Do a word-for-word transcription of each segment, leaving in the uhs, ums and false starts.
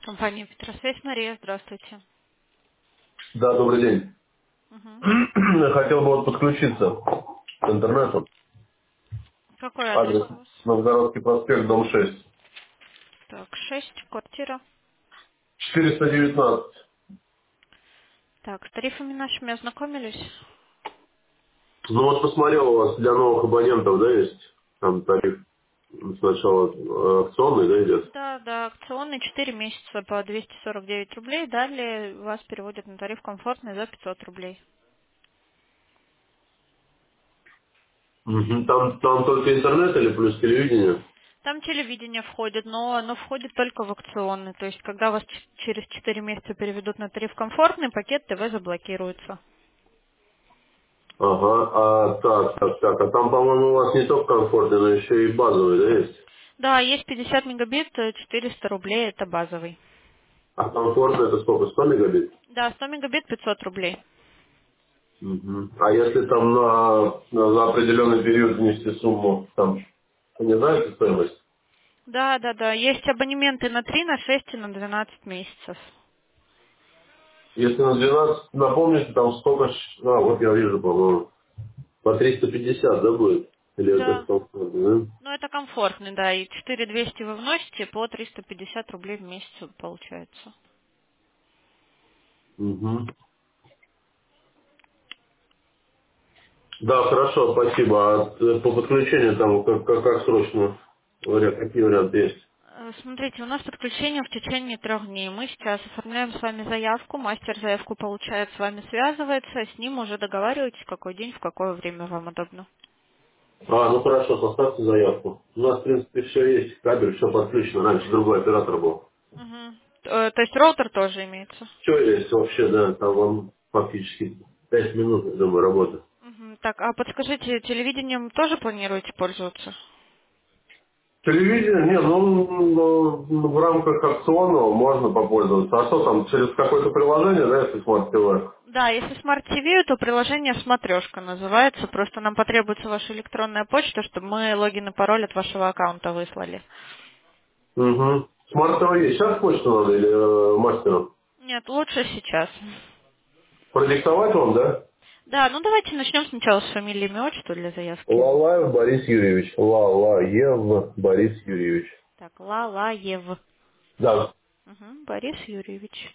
Компания Петросвязь, Мария, здравствуйте. Да, добрый день. Мгм. Я хотел бы вот подключиться к интернету. Какой адрес Адрес у вас? Новгородский проспект, дом шесть. Так, шесть, квартира. четыреста девятнадцать. Так, с тарифами нашими ознакомились? Ну вот посмотрел, у вас для новых абонентов, да, есть? Там тариф сначала э, акционный, да, идет? Да, да, акционный четыре месяца по двести сорок девять рублей. Далее вас переводят на тариф комфортный за пятьсот рублей. Мгм. Там, там только интернет или плюс телевидение? Там телевидение входит, но оно входит только в акционный. То есть, когда вас ч- через четыре месяца переведут на тариф комфортный, пакет ТВ заблокируется. Ага, а так, так, так. А там, по-моему, у вас не только комфортный, но еще и базовый, да, есть? Да, есть пятьдесят мегабит, э, четыреста рублей, это базовый. А комфортный это сколько? сто мегабит? Да, сто мегабит пятьсот рублей. Мгм. А если там на, на- за определенный период внести сумму, там, вы не знаете стоимость? Да, да, да. Есть абонементы на три, на шесть и на двенадцать месяцев. Если на двенадцать, напомните, там сколько, ж- а, вот я вижу, по-моему, по триста пятьдесят, да, будет? Или это Да. сколько, да? Ну, это комфортный, да. И четыре двести вы вносите, по триста пятьдесят рублей в месяц получается. Мгм. Да, хорошо, спасибо. А э, по подключению там как, как, как срочно? Говорят, какие варианты есть? Э, Смотрите, у нас подключение в течение трех дней. Мы сейчас оформляем с вами заявку, мастер заявку получает, с вами связывается, с ним уже договариваетесь, в какой день, в какое время вам удобно. А, ну хорошо, составьте заявку. У нас, в принципе, все есть, кабель, все подключено. Раньше другой оператор был. Мгм. Э, То есть роутер тоже имеется? Все есть вообще, да, там вам фактически пять минут, я думаю, работы. Мгм. Так, а подскажите, телевидением тоже планируете пользоваться? Телевидение, не, ну, ну, в рамках акционного можно попользоваться. А что там, через какое-то приложение, да, если Smart ти ви? Да, если Smart ти ви, то приложение «Смотрешка» называется. Просто нам потребуется ваша электронная почта, чтобы мы логин и пароль от вашего аккаунта выслали. Угу. Smart ти ви сейчас почту надо или э, мастеру? Нет, лучше сейчас. Продиктовать вам, да? Да, ну давайте начнем сначала с фамилии, имя, отчества для заявки. Лалаев Борис Юрьевич. Лалаев Борис Юрьевич. Так, Лалаев. Да. Угу, Борис Юрьевич.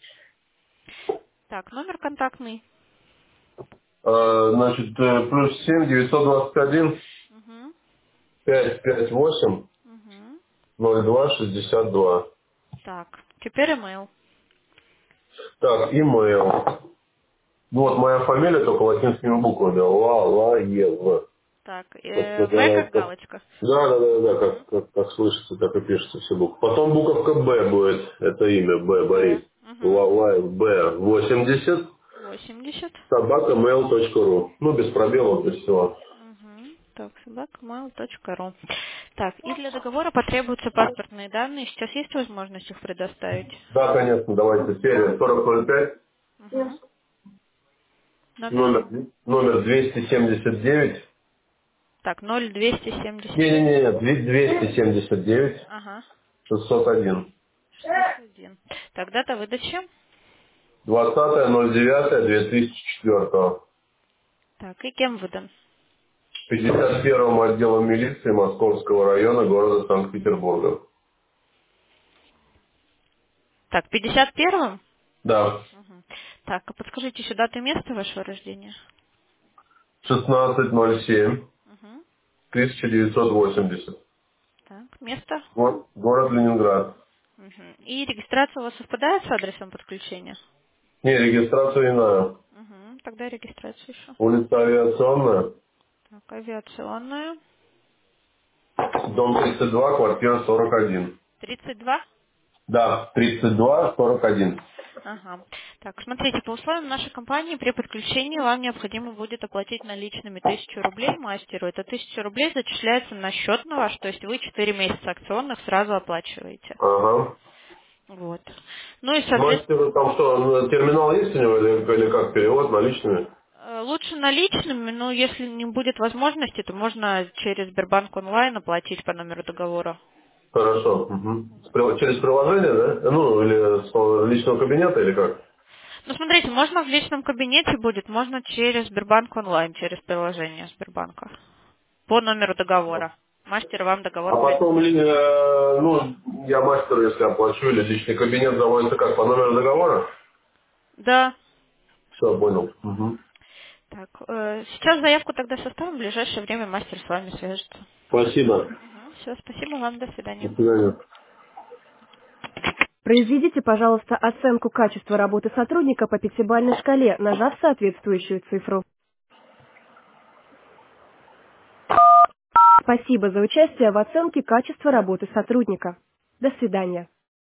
Так, номер контактный. Э, значит, э, плюс семь девятьсот двадцать один Угу, пятьсот пятьдесят восемь угу. ноль два шестьдесят два. Так, теперь email. Так, имейл. Вот моя фамилия только латинскими буквами. Лалаев. Так, э, В Собственно, как как- галочка. Да, да, да, да, Угу. как, как, как слышится, так и пишется все буквы. Потом буковка Б будет, это имя, Б, Б. Борис. Угу. Лалаев Б восемьдесят восемьдесят. собака mail точка ру. Ну, без пробелов, без всего. Угу. Так, собакамайл точка ру. Так, и для договора потребуются паспортные данные. Сейчас есть возможность их предоставить? Да, конечно, давайте. Серия сорок ноль пять, Угу. Номер? номер, номер двести семьдесят девять. Так, ноль двести семьдесят девять. Не-не-не, двести семьдесят девять, Ага. шестьсот один. шестьсот один. Так, дата выдачи. двадцатое ноль девятое две тысячи четвёртого. Так, и кем выдан? пятьдесят первым отделом милиции Московского района города Санкт-Петербурга. Так, пятьдесят первым? Да. Угу. Так, а подскажите еще дату и место вашего рождения. шестнадцатое ноль семь Угу. тысяча девятьсот восемьдесят. Так, место. Го- Город Ленинград. Угу. И регистрация у вас совпадает с адресом подключения? Не, регистрация иная. Угу. Тогда регистрацию еще. Улица Авиационная, Так, авиационная. дом тридцать два, квартира сорок один. тридцать два. Да, тридцать два сорок один. Ага. Так, смотрите, по условиям нашей компании при подключении вам необходимо будет оплатить наличными тысячу рублей мастеру. Это тысяча рублей зачисляется на счет на ваш, то есть вы четыре месяца акционных сразу оплачиваете. Ага. Вот. Ну и, соответственно, Мастер, там что, ну, терминал есть у него или, или как, перевод наличными? э, лучше наличными, но если не будет возможности, то можно через Сбербанк онлайн оплатить по номеру договора. Хорошо. Угу. С прил- Через приложение, да? Ну, или с личного кабинета, или как? Ну, смотрите, можно в личном кабинете будет, можно через Сбербанк онлайн, через приложение Сбербанка. По номеру договора. Мастер вам договор А принесет. потом, ли, э, ну, я мастеру, если оплачу, или личный кабинет заводится как, по номеру договора? Да. Все, понял. Угу. Так, э, сейчас заявку тогда составим, в ближайшее время мастер с вами свяжется. Спасибо. Все, спасибо вам, до До свидания. свидания. Произведите, пожалуйста, оценку качества работы сотрудника по пятибалльной шкале, нажав соответствующую цифру. Спасибо за участие в оценке качества работы сотрудника. До свидания.